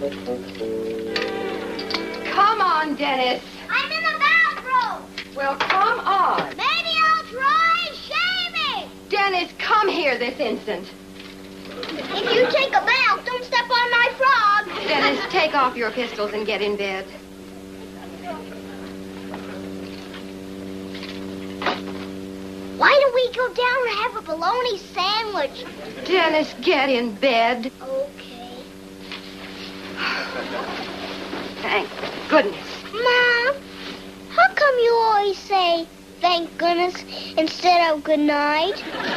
Come on, Dennis. I'm in the bathroom. Well, come on. Maybe I'll try shaving. Dennis, come here this instant. If you take a bath, don't step on my frog. Dennis, take off your pistols and get in bed. Why don't we go down and have a bologna sandwich? Dennis, get in bed. Okay. Thank goodness. Mom, how come you always say thank goodness instead of good night?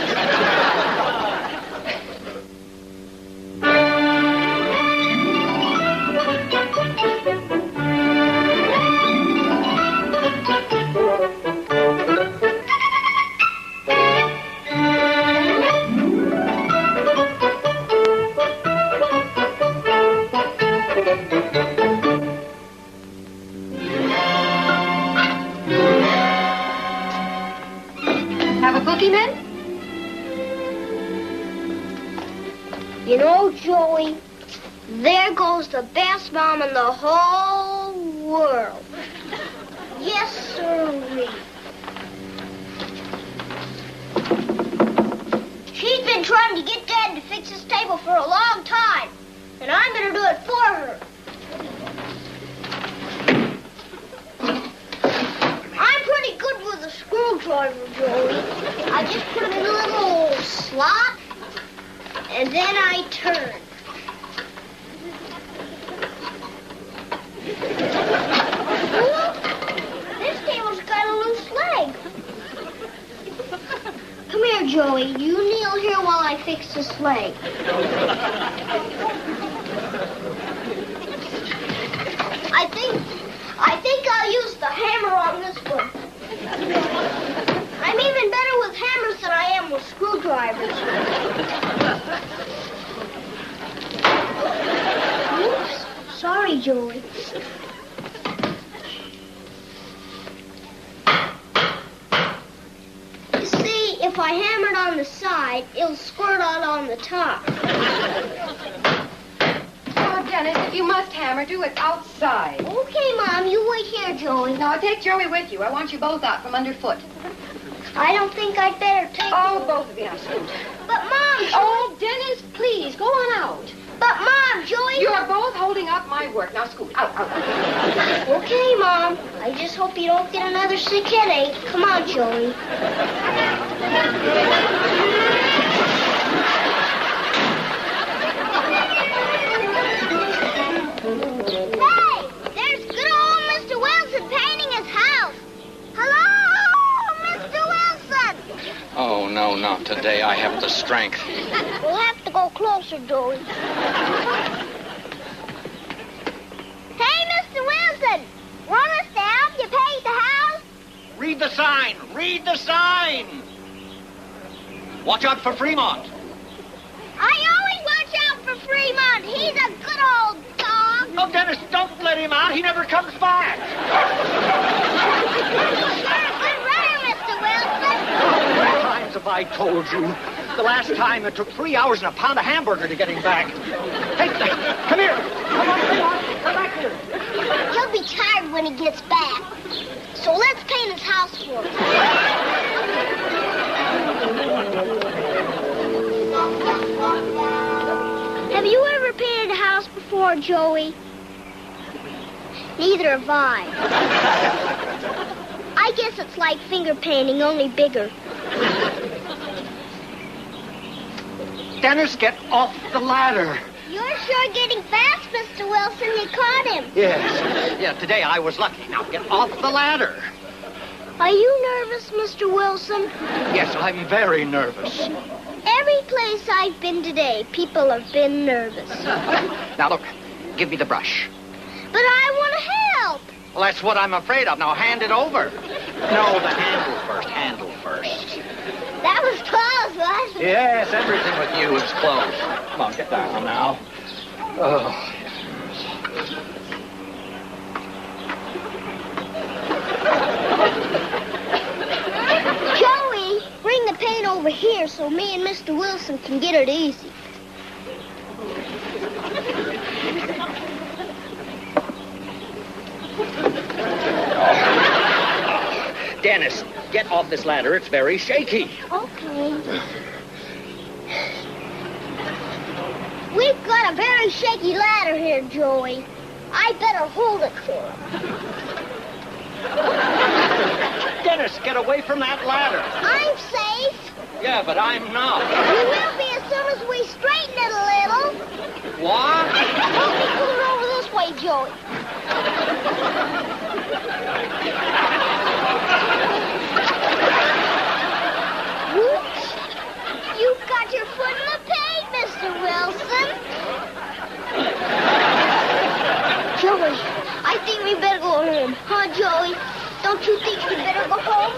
You know, Joey, there goes the best mom in the whole world. Yes, sir. She's been trying to get Dad to fix his table for a long time, and I'm going to do it for her. I'm pretty good with a screwdriver, Joey. I just put it in a little slot, and then I turn. Look, this table's got a loose leg. Come here, Joey. You kneel here while I fix this leg. I think I'll use the hammer on this one. I'm even better with hammers than I am with screwdrivers. Oops. Sorry, Joey. You see, if I hammered on the side, it'll squirt out on the top. Oh, Dennis, if you must hammer, do it outside. Okay, Mom, you wait here, Joey. Now, take Joey with you. I want you both out from underfoot. I don't think I'd better take Oh, both of you now, scoot. But, Mom, Joey... Oh, Dennis, please, go on out. But, Mom, Joey... You're both holding up my work. Now, scoot. Out. Okay, Mom. I just hope you don't get another sick headache. Come on, Joey. Hey! There's good old Mr. Wilson painting his house. Hello, Mr. Wilson! Oh, no, not today. I haven't the strength. We'll have to go closer, Joey. Hey, Mr. Wilson! Want us to help you paint the house? Read the sign. Read the sign. Watch out for Fremont. I always watch out for Fremont. He's a good old dog. Oh, Dennis, don't let him out. He never comes back. You're a good runner, Mr. Wilson. How many times have I told you? The last time it took 3 hours and a pound of hamburger to get him back. Hey, come here. Come on, Fremont. Come back here. He'll be tired when he gets back. So let's paint his house for him. Have you ever painted a house before, Joey? Neither have I. I guess it's like finger painting, only bigger. Dennis, get off the ladder. You're sure getting fast, Mr. Wilson. You caught him. Yes. Yeah, today I was lucky. Now get off the ladder. Are you nervous, Mr. Wilson? Yes, I'm very nervous. Every place I've been today, people have been nervous. Now, look, give me the brush. But I want to help. Well, that's what I'm afraid of. Now, hand it over. No, the handle first. Handle first. That was close, wasn't it? Yes, everything with you is close. Come on, get down now. Oh, Joey, bring the paint over here so me and Mr. Wilson can get it easy. Dennis, get off this ladder. It's very shaky. Okay. We've got a very shaky ladder here, Joey. I better hold it for him. Dennis, get away from that ladder. I'm safe. Yeah, but I'm not. You will be as soon as we straighten it a little. What? Help me pull it over this way, Joey. Whoops. You've got your foot in the paint, Mr. Wilson. Joey, I think we better go home. Huh, Joey? Don't you think we better go home?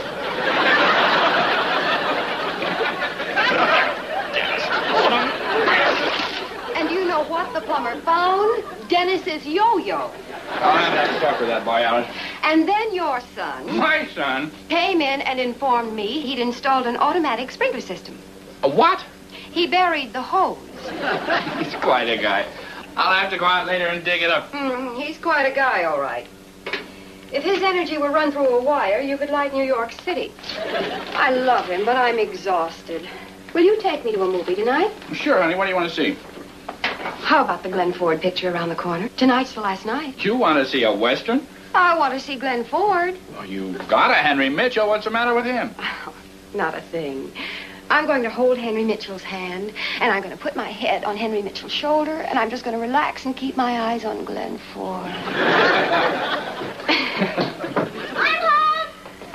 And you know what the plumber found? Dennis's yo-yo. I'll have that stuff for that boy, Alice. And then your son My son? came in and informed me he'd installed an automatic sprinkler system. A what? He buried the hose. He's quite a guy. I'll have to go out later and dig it up. He's quite a guy, all right. If his energy were run through a wire, you could light New York City. I love him, but I'm exhausted. Will you take me to a movie tonight? Sure, honey. What do you want to see? How about the Glenn Ford picture around the corner? Tonight's the last night. You want to see a Western? I want to see Glenn Ford. Oh, you got a Henry Mitchell. What's the matter with him? Oh, not a thing. I'm going to hold Henry Mitchell's hand, and I'm going to put my head on Henry Mitchell's shoulder, and I'm just going to relax and keep my eyes on Glenn Ford. I'm home.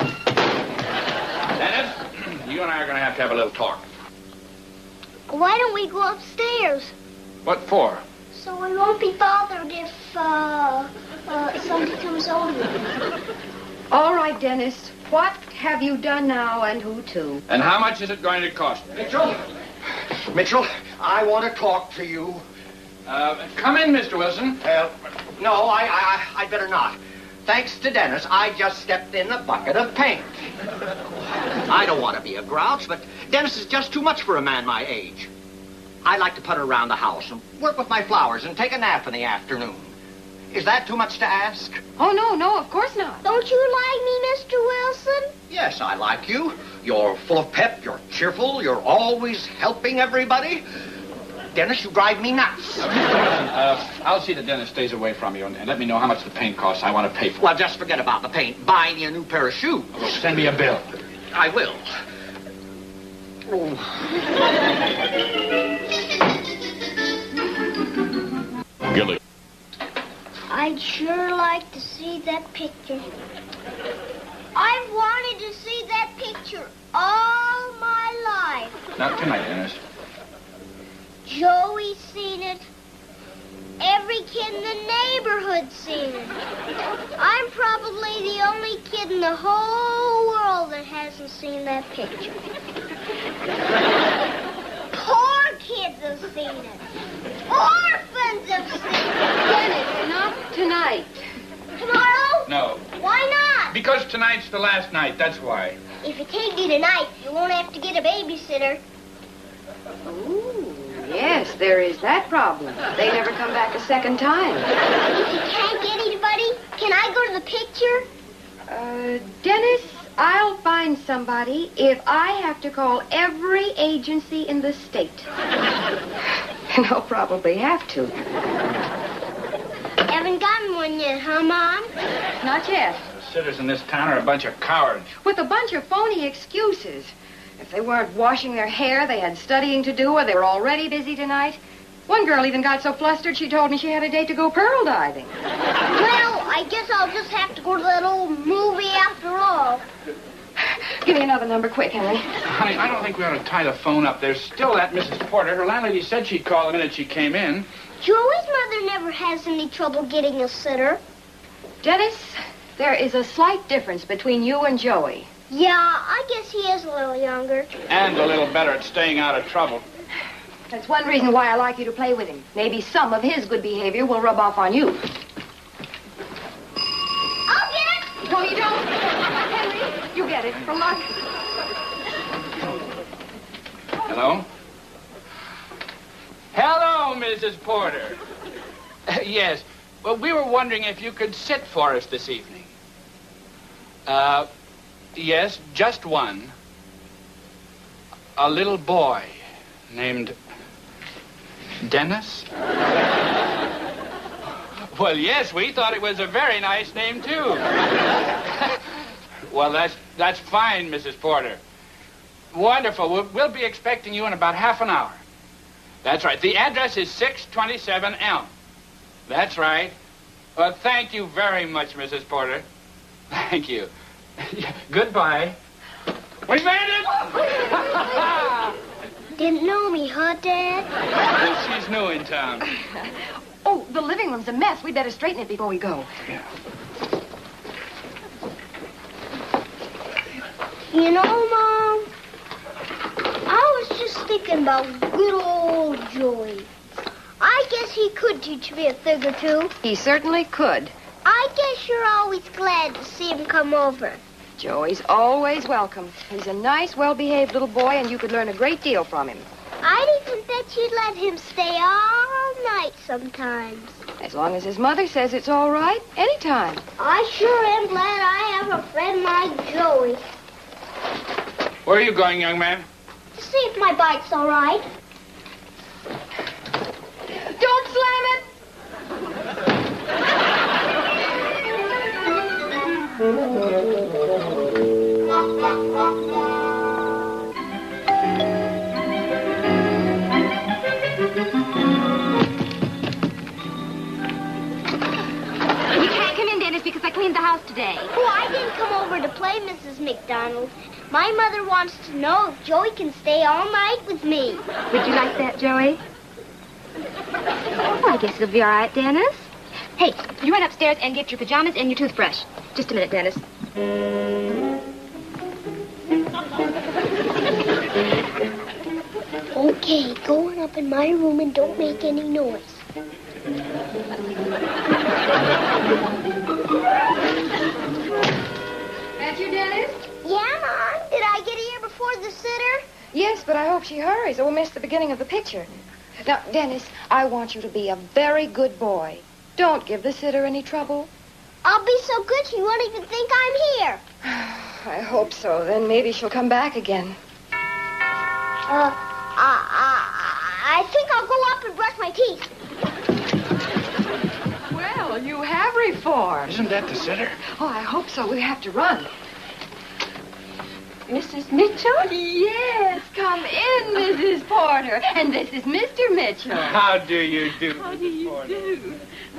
Dennis, you and I are going to have a little talk. Why don't we go upstairs? What for? So we won't be bothered if, somebody comes over. All right, Dennis. What have you done now, and who to? And how much is it going to cost? Mitchell, I want to talk to you. Come in, Mr. Wilson. No, I'd better not. Thanks to Dennis, I just stepped in a bucket of paint. I don't want to be a grouch, but Dennis is just too much for a man my age. I like to putter around the house and work with my flowers and take a nap in the afternoon. Is that too much to ask? Oh, no, of course not. Don't you like me, Mr. Wilson? Yes, I like you. You're full of pep, you're cheerful, you're always helping everybody. Dennis, you drive me nuts. I'll see that Dennis stays away from you and let me know how much the paint costs. I want to pay for it. Well, just forget about the paint. Buy me a new pair of shoes. Well, send me a bill. I will. Gilly. I'd sure like to see that picture. I've wanted to see that picture all my life. Not tonight, Dennis. Joey's seen it. Every kid in the neighborhood's seen it. I'm probably the only kid in the whole world that hasn't seen that picture. Poor kids have seen it. Orphans have seen it. Dennis, not tonight. Tomorrow? No. Why not? Because tonight's the last night, that's why. If you take me tonight, you won't have to get a babysitter. Ooh, yes, there is that problem. They never come back a second time. If you can't get anybody, can I go to the picture? Dennis, I'll find somebody if I have to call every agency in the state. And I'll probably have to. Haven't gotten one yet, huh, Mom? Not yet. The sitters in this town are a bunch of cowards. With a bunch of phony excuses. If they weren't washing their hair, they had studying to do, or they were already busy tonight. One girl even got so flustered she told me she had a date to go pearl diving. Well, I guess I'll just have to go to that old movie after all. Give me another number quick, Henry. Honey, I don't think we ought to tie the phone up. There's still that Mrs. Porter. Her landlady said she'd call the minute she came in. Joey's mother never has any trouble getting a sitter. Dennis, there is a slight difference between you and Joey. Yeah, I guess he is a little younger. And a little better at staying out of trouble. That's one reason why I like you to play with him. Maybe some of his good behavior will rub off on you. I'll get it! No, you don't. Henry, you get it. For luck. Hello? Hello, Mrs. Porter. Yes. Well, we were wondering if you could sit for us this evening. Yes, just one. A little boy named Dennis. Well, yes, we thought it was a very nice name, too. Well, that's fine, Mrs. Porter. Wonderful. We'll be expecting you in about half an hour. That's right. The address is 627 Elm. That's right. Well, thank you very much, Mrs. Porter. Thank you. Goodbye. We made it! Didn't know me, huh, Dad? Well, she's new in town. Oh, the living room's a mess. We'd better straighten it before we go. Yeah. You know, Mom, I was just thinking about good old Joey. I guess he could teach me a thing or two. He certainly could. I guess you're always glad to see him come over. Joey's always welcome. He's a nice, well-behaved little boy, and you could learn a great deal from him. I'd even bet you'd let him stay all night sometimes. As long as his mother says it's all right, anytime. I sure am glad I have a friend like Joey. Where are you going, young man? To see if my bike's all right. Don't slam it! You can't come in, Dennis, because I cleaned the house today. Oh, I didn't come over to play, Mrs. McDonald. My mother wants to know if Joey can stay all night with me. Would you like that, Joey? Oh, I guess it'll be all right, Dennis. Hey, you run upstairs and get your pajamas and your toothbrush. Just a minute, Dennis. Okay, go on up in my room and don't make any noise. That you, Dennis? Yeah, Mom? Did I get here before the sitter? Yes, but I hope she hurries or we'll miss the beginning of the picture. Now, Dennis, I want you to be a very good boy. Don't give the sitter any trouble. I'll be so good she won't even think I'm here. I hope so. Then maybe she'll come back again. I think I'll go up and brush my teeth. Well, you have reformed. Isn't that the sitter? Oh, I hope so. We have to run. Mrs. Mitchell? Yes, come in, Mrs. Porter. And this is Mr. Mitchell. How do you do? How do you do?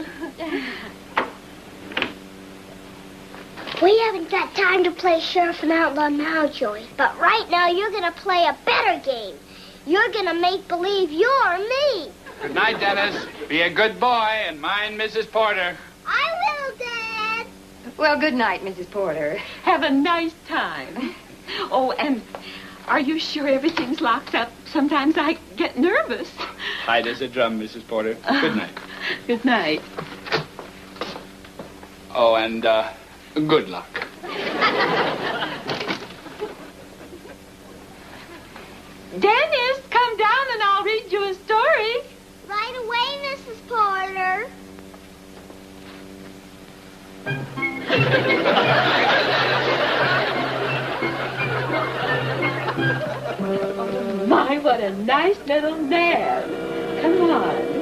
We haven't got time to play Sheriff and Outlaw now, Joey. But right now, you're going to play a better game. You're going to make believe you're me. Good night, Dennis. Be a good boy and mind Mrs. Porter. I will, Dad. Well, good night, Mrs. Porter. Have a nice time. Oh, and are you sure everything's locked up? Sometimes I get nervous. Tight as a drum, Mrs. Porter. Good night. Good night. Oh, and good luck. Dennis, come down and I'll read you a story. Right away, Mrs. Porter. My, what a nice little nap. Come on.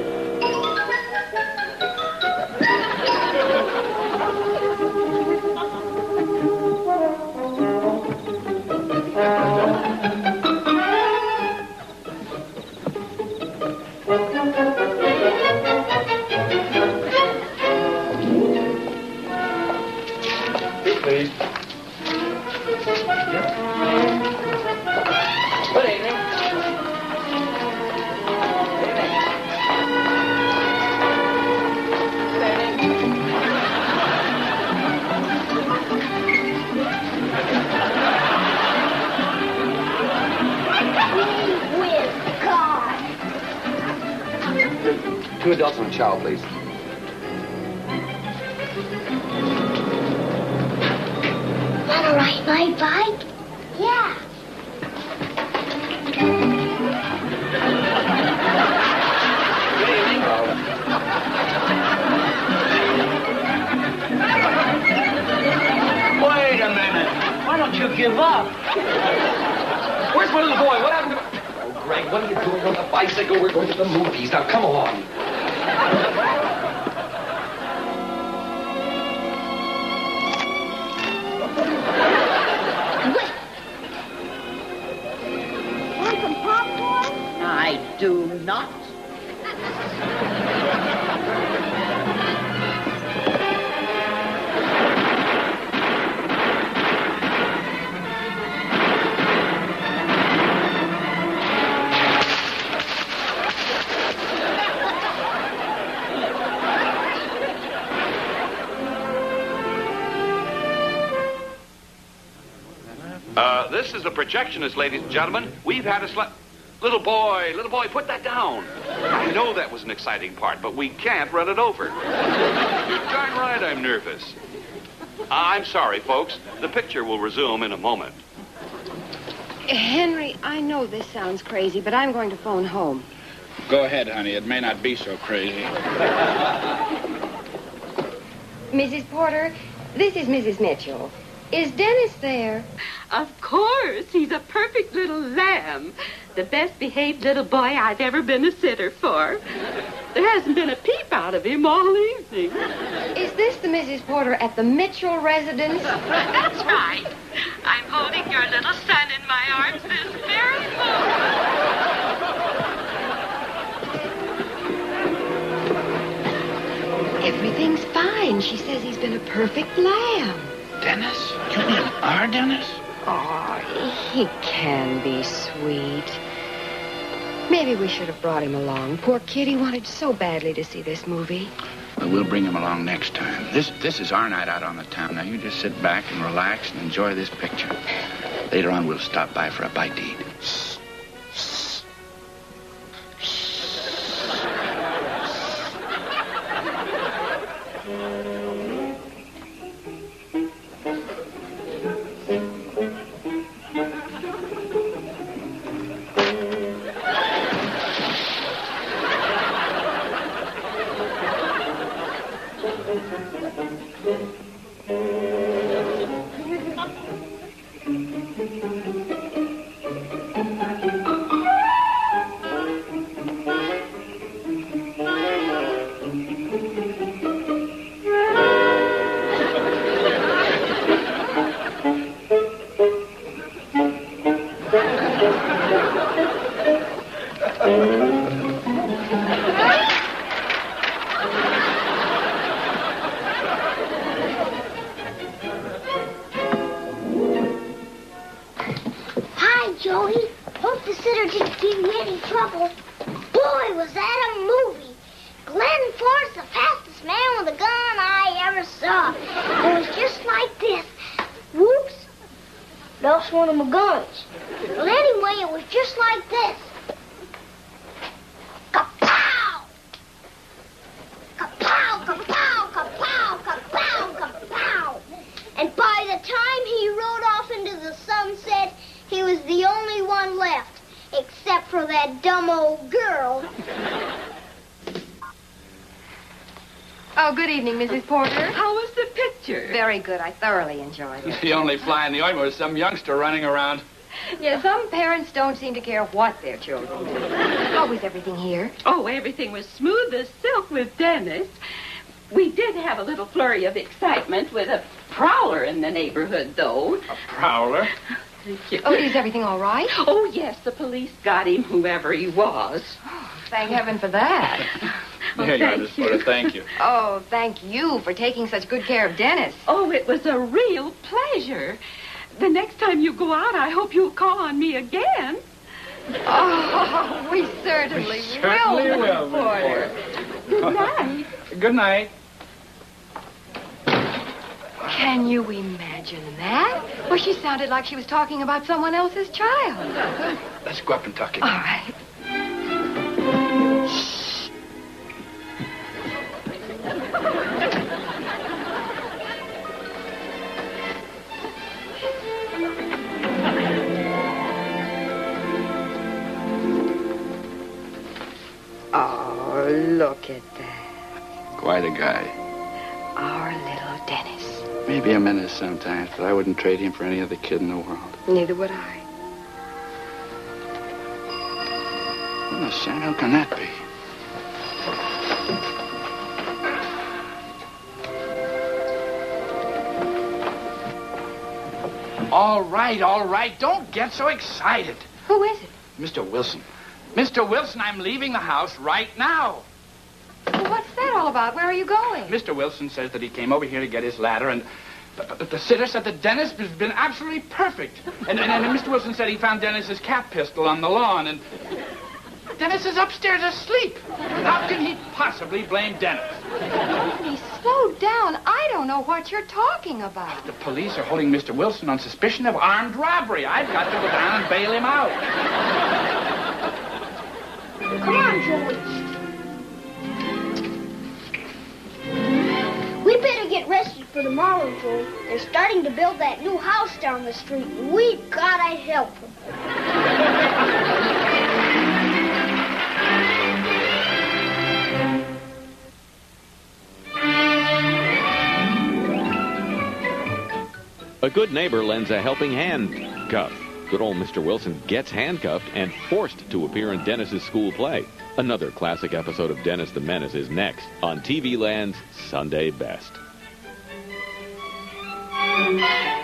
Please. Good evening. With God. 2 adults and a child, please. Wanna ride my bike? Yeah. Wait a minute. Why don't you give up. Where's my little boy? What happened to... Oh, Greg, what are you doing on the bicycle? We're going to the movies. Now, come along. Want some popcorn? I do not. This is the projectionist, ladies and gentlemen. We've had a Little boy, put that down. I know that was an exciting part, but we can't run it over. You're darn right I'm nervous. I'm sorry, folks. The picture will resume in a moment. Henry, I know this sounds crazy, but I'm going to phone home. Go ahead, honey. It may not be so crazy. Mrs. Porter, this is Mrs. Mitchell. Is Dennis there? Of course. He's a perfect little lamb. The best behaved little boy I've ever been a sitter for. There hasn't been a peep out of him all evening. Is this the Mrs. Porter at the Mitchell residence? That's right. I'm holding your little son in my arms this very moment. Everything's fine. She says he's been a perfect lamb. Dennis? You mean our Dennis? Oh, he can be sweet. Maybe we should have brought him along. Poor kid, he wanted so badly to see this movie. Well, we'll bring him along next time. This is our night out on the town. Now, you just sit back and relax and enjoy this picture. Later on, we'll stop by for a bite to eat. Hi, Joey. Hope the sitter didn't give you any trouble. Boy, was that a movie. Glenn Ford's the fastest man with a gun I ever saw. It was just like this. Whoops. Lost one of my guns. Well, anyway, it was just like this. Kapow! Kapow, kapow, kapow, kapow, kapow. And by the time he rode off into the sunset, he was the only one left, except for that dumb old girl. Oh, good evening, Mrs. Porter. How was the picture? Very good. I thoroughly enjoyed it. The only fly in the ointment was some youngster running around. Yeah, some parents don't seem to care what their children do. How was everything here? Oh, everything was smooth as silk with Dennis. We did have a little flurry of excitement with a prowler in the neighborhood, though. A prowler? Thank you. Oh, is everything all right? Oh, yes, the police got him, whoever he was. Thank heaven for that. Oh, There you are, thank Miss Porter. Thank you. Oh, thank you for taking such good care of Dennis. Oh, it was a real pleasure. The next time you go out, I hope you'll call on me again. Oh, we certainly, certainly will, Mrs. Miss Porter. Good night. Good night. Can you imagine that? Well, she sounded like she was talking about someone else's child. Let's go up and tuck it. All right. Oh, look at that. Quite a guy. Our little Dennis. Maybe a menace sometimes, but I wouldn't trade him for any other kid in the world. Neither would I. What the hell can that be? All right. Don't get so excited. Who is it? Mr. Wilson. Mr. Wilson, I'm leaving the house right now. Well, what's that all about? Where are you going? Mr. Wilson says that he came over here to get his ladder, and the sitter said that Dennis has been absolutely perfect. And Mr. Wilson said he found Dennis's cap pistol on the lawn, and Dennis is upstairs asleep. How can he possibly blame Dennis? Please, slow down. I don't know what you're talking about. The police are holding Mr. Wilson on suspicion of armed robbery. I've got to go down and bail him out. Come on, Joey. We better get rested for tomorrow, Joey. They're starting to build that new house down the street. We've gotta help them. A good neighbor lends a helping handcuff. Good old Mr. Wilson gets handcuffed and forced to appear in Dennis's school play. Another classic episode of Dennis the Menace is next on TV Land's Sunday Best.